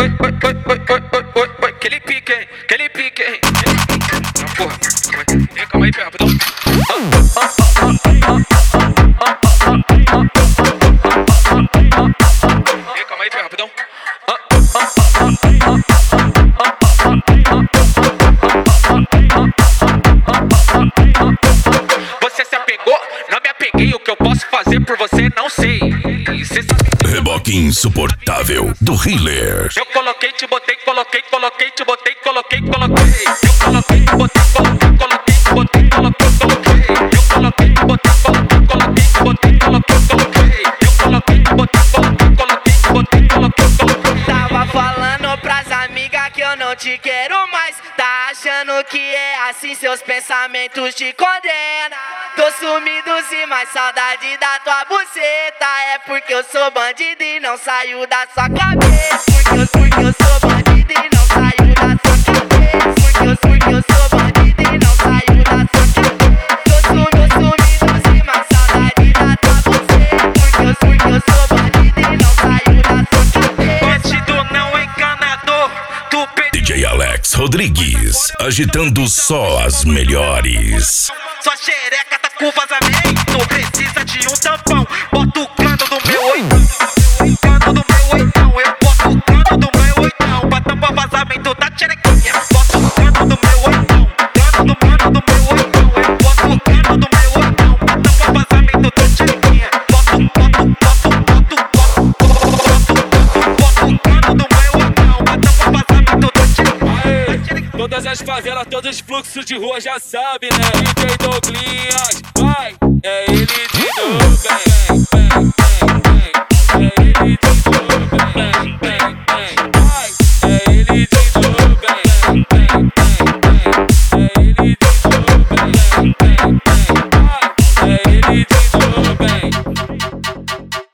aquele pique, hein? Aquele pique, hein? Ah, porra, calma aí, pera, rapidão. Calma aí, pera, rapidão. Você se apegou? Não me apeguei. O que eu posso fazer por você, não sei. Cê sabe... Reboque insuportável do Healer. Eu coloquei, te botei, coloquei, coloquei, te botei, coloquei, coloquei. Eu coloquei, te botei, coloquei, coloquei, te botei, coloquei, coloquei. Eu coloquei, te botei, coloquei, coloquei, te botei, coloquei, coloquei. Eu coloquei, te botei, coloquei, coloquei, te botei, coloquei, coloquei. Tava falando pras amigas que eu não te quero mais. Tá achando que é assim, seus pensamentos te condenam. Tô sumido sim, mas saudade da tua buceta. É porque eu sou bandido e não saio da sua cabeça. Porque eu sou bandido e não saio da sua cabeça. Porque eu sou bandido e não saio da sua cabeça. Tô sumido sim, mas saudade da tua buceta. Porque eu sou bandido e não saio da sua cabeça. Bandido não encanador, tu DJ Alex Rodrigues, agitando só as melhores. Sua xereca tá com vazamento, precisa de um tampão. Bota o cano do meu oitão, cano do meu oitão. Eu boto o cano do meu oitão pra tampar vazamento da xerequinha. Bota o cano do meu oitão, cano do meu oitão. Eu boto o cano do meu oitão pra tampar vazamento da xerequinha. Bota o cano do meu oitão pra tampar vazamento da xerequinha. Todas as favelas, todos os fluxos de rua já sabem, né? DJ Douglinhas, vai, é ele de novo, vem.